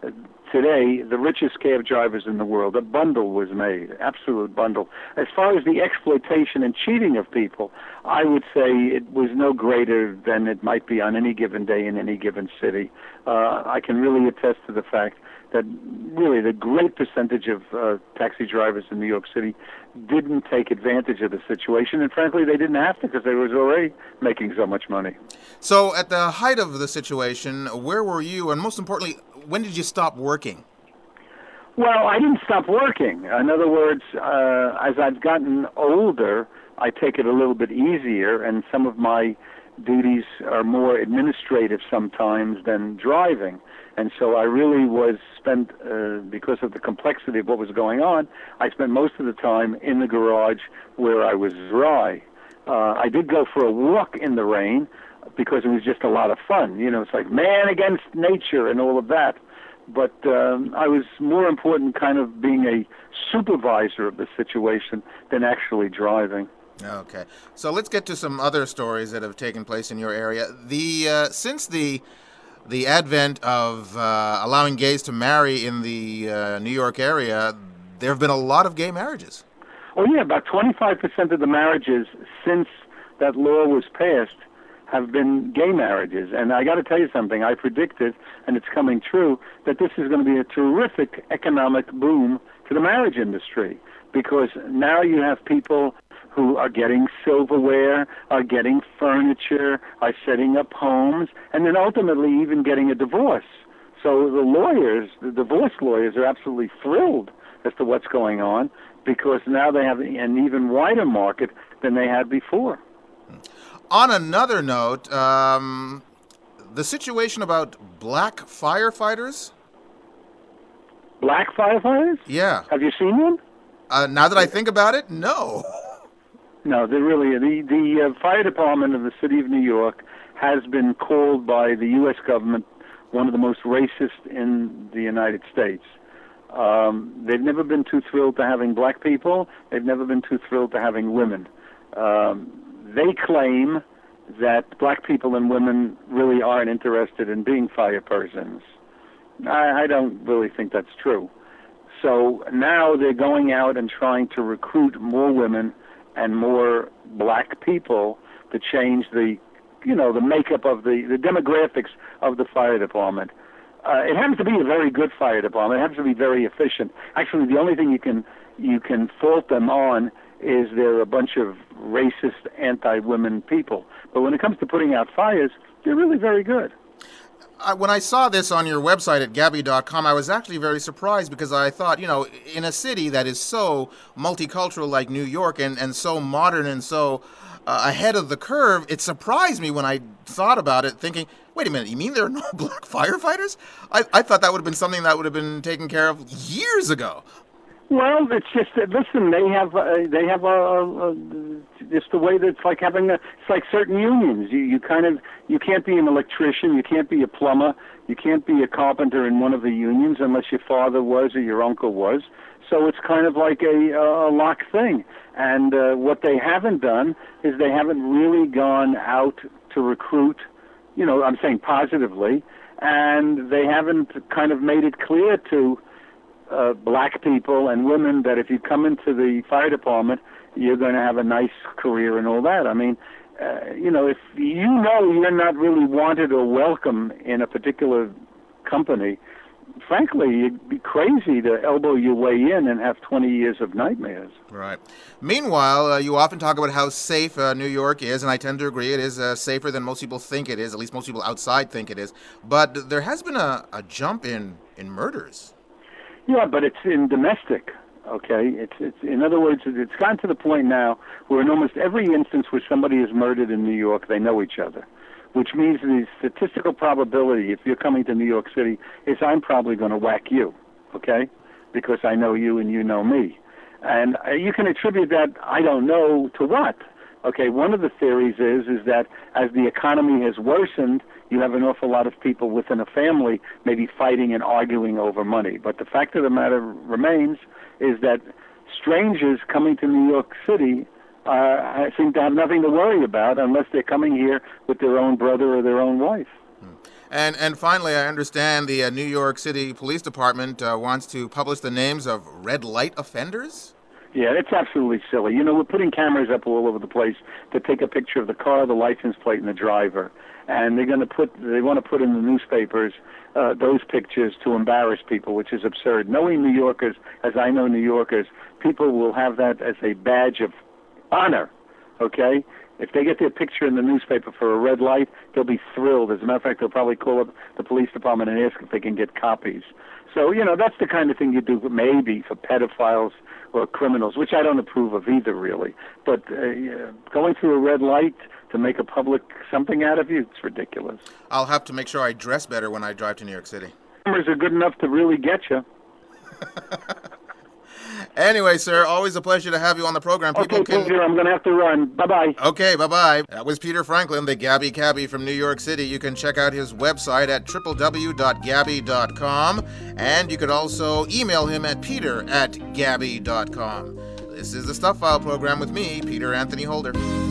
today the richest cab drivers in the world. A bundle was made, absolute bundle. As far as the exploitation and cheating of people, I would say it was no greater than it might be on any given day in any given city. I can really attest to the fact that really the great percentage of taxi drivers in New York City didn't take advantage of the situation, and frankly, they didn't have to because they was already making so much money. So at the height of the situation, where were you, and most importantly, when did you stop working? Well, I didn't stop working. In other words, as I've gotten older, I take it a little bit easier, and some of my duties are more administrative sometimes than driving. And so I really was spent, because of the complexity of what was going on, I spent most of the time in the garage where I was dry. I did go for a walk in the rain because it was just a lot of fun. You know, it's like man against nature and all of that. But I was more important kind of being a supervisor of the situation than actually driving. Okay. So let's get to some other stories that have taken place in your area. Since the advent of allowing gays to marry in the New York area, there have been a lot of gay marriages. Oh, yeah, about 25% of the marriages since that law was passed have been gay marriages. And I got to tell you something. I predicted, and it's coming true, that this is going to be a terrific economic boom to the marriage industry, because now you have people who are getting silverware, are getting furniture, are setting up homes, and then ultimately even getting a divorce. So the lawyers, the divorce lawyers, are absolutely thrilled as to what's going on, because now they have an even wider market than they had before. On another note, the situation about black firefighters? Black firefighters? Yeah. Have you seen one? Now that I think about it, no. No, they really. The fire department of the city of New York has been called by the U.S. government one of the most racist in the United States. They've never been too thrilled to having black people. They've never been too thrilled to having women. They claim that black people and women really aren't interested in being fire persons. I don't really think that's true. So now they're going out and trying to recruit more women and more black people to change the makeup of the demographics of the fire department. It happens to be a very good fire department. It happens to be very efficient. Actually, the only thing you can fault them on is they're a bunch of racist, anti-women people. But when it comes to putting out fires, they're really very good. When I saw this on your website at Gabby.com, I was actually very surprised, because I thought, in a city that is so multicultural like New York and so modern and so ahead of the curve, it surprised me when I thought about it, thinking, wait a minute, you mean there are no black firefighters? I thought that would have been something that would have been taken care of years ago. Well, it's just that, listen, they have just the way that it's like it's like certain unions. You can't be an electrician, you can't be a plumber, you can't be a carpenter in one of the unions unless your father was or your uncle was. So it's kind of like a locked thing. And what they haven't done is they haven't really gone out to recruit, I'm saying positively, and they haven't kind of made it clear to black people and women that if you come into the fire department, you're going to have a nice career and all that. I mean, if you're not really wanted or welcome in a particular company, frankly, it'd be crazy to elbow your way in and have 20 years of nightmares. Right. Meanwhile, you often talk about how safe New York is, and I tend to agree it is safer than most people think it is, at least most people outside think it is. But there has been a jump in murders. Yeah, but it's in domestic, okay? It's in other words, it's gotten to the point now where in almost every instance where somebody is murdered in New York, they know each other, which means the statistical probability, if you're coming to New York City, is I'm probably going to whack you, okay? Because I know you and you know me. And you can attribute that, I don't know, to what? Okay, one of the theories is that as the economy has worsened, you have an awful lot of people within a family maybe fighting and arguing over money. But the fact of the matter remains is that strangers coming to New York City seem to have nothing to worry about unless they're coming here with their own brother or their own wife. And finally, I understand the New York City Police Department wants to publish the names of red light offenders? Yeah, it's absolutely silly. We're putting cameras up all over the place to take a picture of the car, the license plate, and the driver. And they want to put in the newspapers those pictures to embarrass people, which is absurd. Knowing New Yorkers, as I know New Yorkers, people will have that as a badge of honor, okay? If they get their picture in the newspaper for a red light, they'll be thrilled. As a matter of fact, they'll probably call up the police department and ask if they can get copies. So, that's the kind of thing you do maybe for pedophiles or criminals, which I don't approve of either, really. But going through a red light to to make a public something out of you. It's ridiculous. I'll have to make sure I dress better when I drive to New York City. Cameras are good enough to really get you. Anyway, sir, always a pleasure to have you on the program. People pleasure. I'm going to have to run. Bye-bye. Okay, bye-bye. That was Peter Franklin, the Gabby Cabbie from New York City. You can check out his website at www.gabby.com, and you could also email him at peter@gabby.com. This is the Stuff File program with me, Peter Anthony Holder.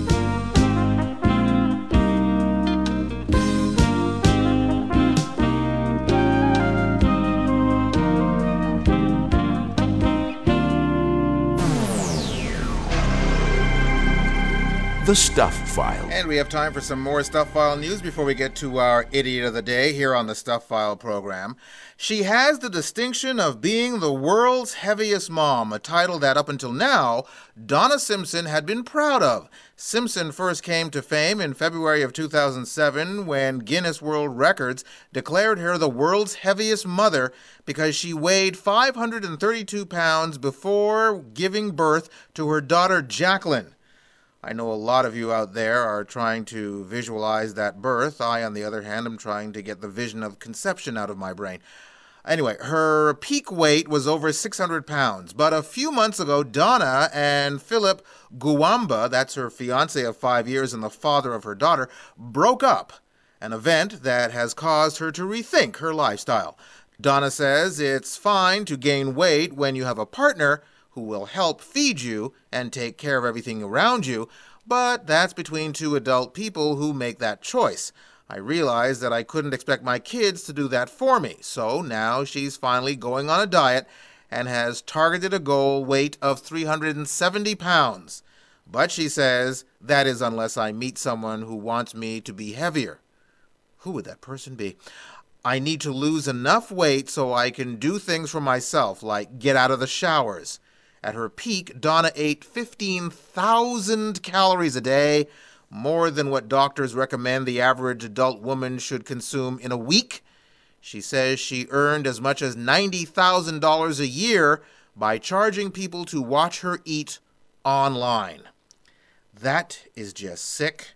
The Stuff File. And we have time for some more Stuff File news before we get to our Idiot of the Day here on the Stuff File program. She has the distinction of being the world's heaviest mom, a title that up until now, Donna Simpson had been proud of. Simpson first came to fame in February of 2007 when Guinness World Records declared her the world's heaviest mother because she weighed 532 pounds before giving birth to her daughter Jacqueline. I know a lot of you out there are trying to visualize that birth. I, on the other hand, am trying to get the vision of conception out of my brain. Anyway, her peak weight was over 600 pounds. But a few months ago, Donna and Philip Guamba, that's her fiancé of 5 years and the father of her daughter, broke up, an event that has caused her to rethink her lifestyle. Donna says it's fine to gain weight when you have a partner who will help feed you and take care of everything around you, but that's between two adult people who make that choice. I realized that I couldn't expect my kids to do that for me, so now she's finally going on a diet and has targeted a goal weight of 370 pounds. But she says, that is unless I meet someone who wants me to be heavier. Who would that person be? I need to lose enough weight so I can do things for myself, like get out of the showers. At her peak, Donna ate 15,000 calories a day, more than what doctors recommend the average adult woman should consume in a week. She says she earned as much as $90,000 a year by charging people to watch her eat online. That is just sick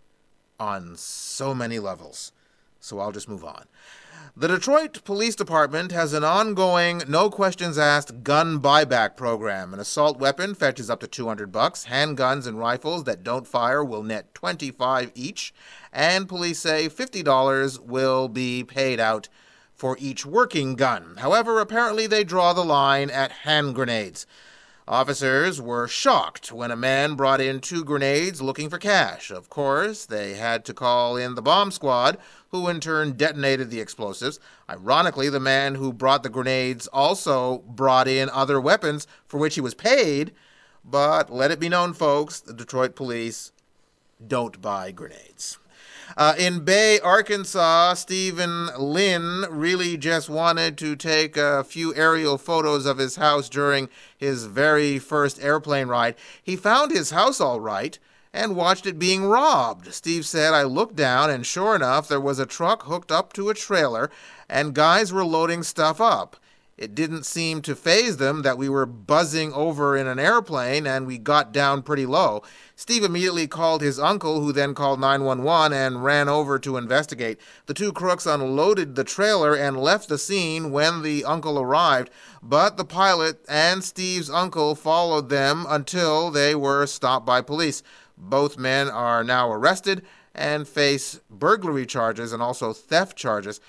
on so many levels. So I'll just move on. The Detroit Police Department has an ongoing, no-questions-asked gun buyback program. An assault weapon fetches up to $200. Handguns and rifles that don't fire will net $25 each. And police say $50 will be paid out for each working gun. However, apparently they draw the line at hand grenades. Officers were shocked when a man brought in 2 grenades looking for cash. Of course, they had to call in the bomb squad, who in turn detonated the explosives. Ironically, the man who brought the grenades also brought in other weapons for which he was paid. But let it be known, folks, the Detroit police don't buy grenades. In Bay, Arkansas, Stephen Lynn really just wanted to take a few aerial photos of his house during his very first airplane ride. He found his house all right and watched it being robbed. Steve said, I looked down and sure enough, there was a truck hooked up to a trailer and guys were loading stuff up. It didn't seem to faze them that we were buzzing over in an airplane and we got down pretty low. Steve immediately called his uncle, who then called 911 and ran over to investigate. The 2 crooks unloaded the trailer and left the scene when the uncle arrived, but the pilot and Steve's uncle followed them until they were stopped by police. Both men are now arrested and face burglary charges and also theft charges.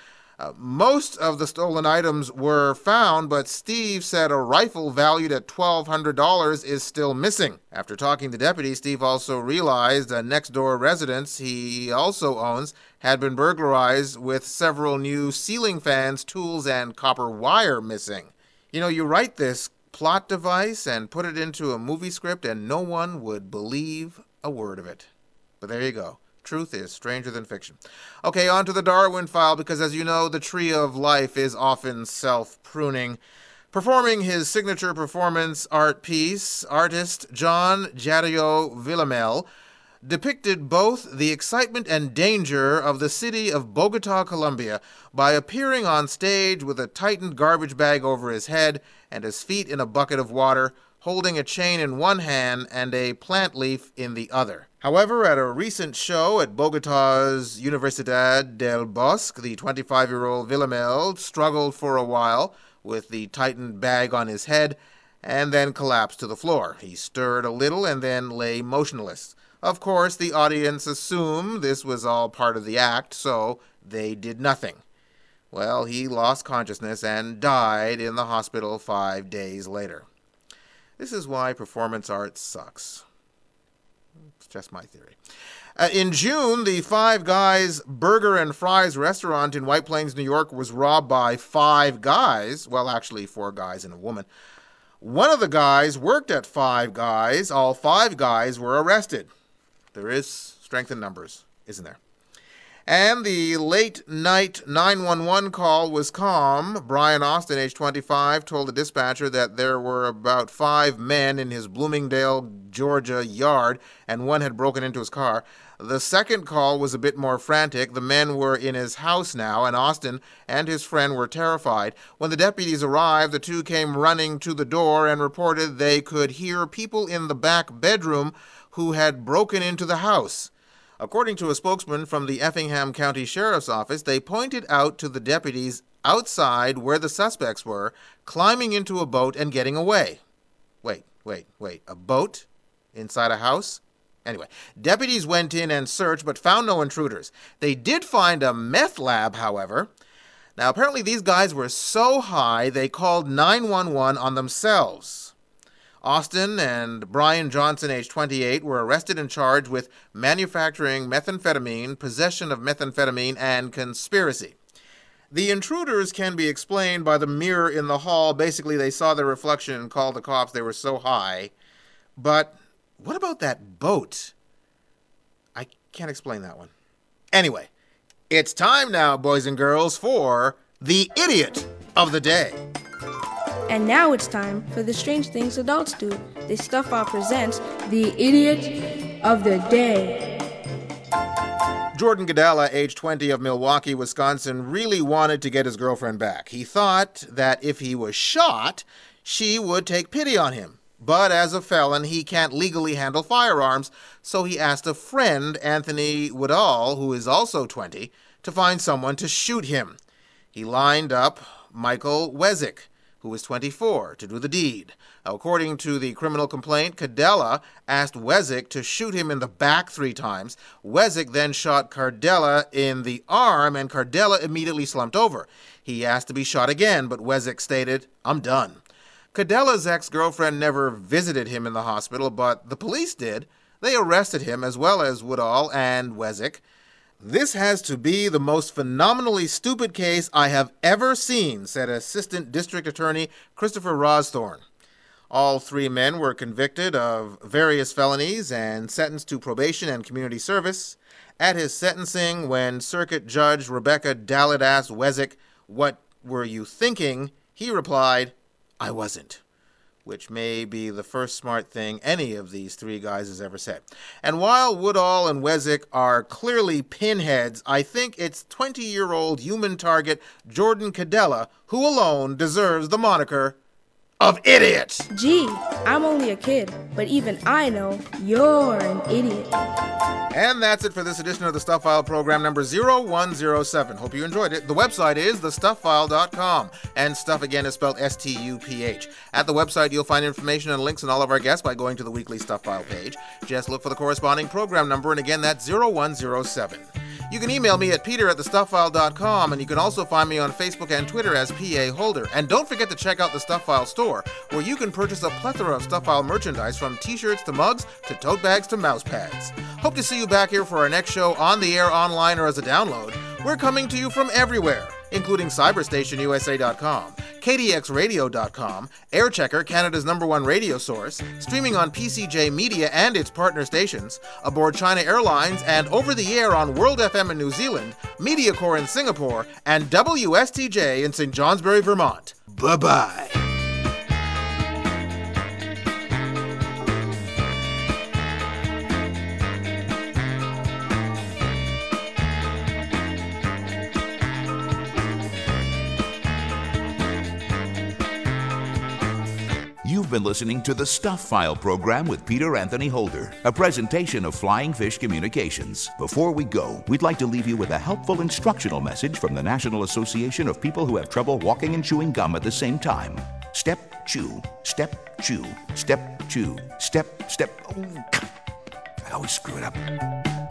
Most of the stolen items were found, but Steve said a rifle valued at $1,200 is still missing. After talking to deputies, Steve also realized a next-door residence he also owns had been burglarized with several new ceiling fans, tools, and copper wire missing. You know, you write this plot device and put it into a movie script and no one would believe a word of it. But there you go. Truth is stranger than fiction. Okay, on to the Darwin File, because as you know, the tree of life is often self-pruning. Performing his signature performance art piece, artist John Jadeo Villamel depicted both the excitement and danger of the city of Bogota, Colombia, by appearing on stage with a tightened garbage bag over his head and his feet in a bucket of water, holding a chain in one hand and a plant leaf in the other. However, at a recent show at Bogotá's Universidad del Bosque, the 25-year-old Villamel struggled for a while with the tightened bag on his head and then collapsed to the floor. He stirred a little and then lay motionless. Of course, the audience assumed this was all part of the act, so they did nothing. Well, he lost consciousness and died in the hospital 5 days later. This is why performance art sucks. It's just my theory. In June, the Five Guys Burger and Fries restaurant in White Plains, New York, was robbed by 5 guys. Well, actually, 4 guys and a woman. One of the guys worked at Five Guys. All 5 guys were arrested. There is strength in numbers, isn't there? And the late-night 911 call was calm. Brian Austin, age 25, told the dispatcher that there were about 5 men in his Bloomingdale, Georgia yard, and one had broken into his car. The second call was a bit more frantic. The men were in his house now, and Austin and his friend were terrified. When the deputies arrived, the two came running to the door and reported they could hear people in the back bedroom who had broken into the house. According to a spokesman from the Effingham County Sheriff's Office, they pointed out to the deputies outside where the suspects were, climbing into a boat and getting away. Wait. A boat? Inside a house? Anyway, deputies went in and searched but found no intruders. They did find a meth lab, however. Now, apparently these guys were so high they called 911 on themselves. Austin and Brian Johnson, age 28, were arrested and charged with manufacturing methamphetamine, possession of methamphetamine, and conspiracy. The intruders can be explained by the mirror in the hall. Basically, they saw their reflection and called the cops. They were so high. But what about that boat? I can't explain that one. Anyway, it's time now, boys and girls, for the Idiot of the Day. And now it's time for the strange things adults do. The Stuff File presents the Idiot of the Day. Jordan Gadala, age 20, of Milwaukee, Wisconsin, really wanted to get his girlfriend back. He thought that if he was shot, she would take pity on him. But as a felon, he can't legally handle firearms, so he asked a friend, Anthony Woodall, who is also 20, to find someone to shoot him. He lined up Michael Wezek, who was 24, to do the deed. According to the criminal complaint, Cardella asked Wezek to shoot him in the back 3 times. Wezek then shot Cardella in the arm, and Cardella immediately slumped over. He asked to be shot again, but Wezek stated, "I'm done." Cardella's ex-girlfriend never visited him in the hospital, but the police did. They arrested him, as well as Woodall and Wezek. "This has to be the most phenomenally stupid case I have ever seen," said Assistant District Attorney Christopher Rawsthorne. All 3 men were convicted of various felonies and sentenced to probation and community service. At his sentencing, when Circuit Judge Rebecca Dallett asked Wezek, "What were you thinking?" he replied, "I wasn't," which may be the first smart thing any of these 3 guys has ever said. And while Woodall and Wezek are clearly pinheads, I think it's 20-year-old human target Jordan Cadella who alone deserves the moniker of idiot. Gee, I'm only a kid, but even I know you're an idiot. And that's it for this edition of the Stuff File program number 0107. Hope you enjoyed it. The website is thestufffile.com, and stuff again is spelled S-T-U-P-H. At the website, you'll find information and links on all of our guests by going to the weekly Stuff File page. Just look for the corresponding program number, and again, that's 0107. You can email me at peter@thestufffile.com, and you can also find me on Facebook and Twitter as P.A. Holder. And don't forget to check out the Stuff File store, where you can purchase a plethora of Stuff File merchandise, from t-shirts to mugs to tote bags to mouse pads. Hope to see you back here for our next show on the air, online, or as a download. We're coming to you from everywhere, including CyberstationUSA.com, KDXRadio.com, Airchecker, Canada's #1 radio source, streaming on PCJ Media and its partner stations, aboard China Airlines, and over the air on World FM in New Zealand, MediaCore in Singapore, and WSTJ in St. Johnsbury, Vermont. Bye-bye. You've You've been listening to the Stuff File program with Peter Anthony Holder, a presentation of Flying Fish Communications. Before we go, we'd like to leave you with a helpful instructional message from the National Association of People Who Have Trouble Walking and Chewing Gum at the Same Time. Step, chew, step, chew, step, chew, step, step. Oh, I always screw it up.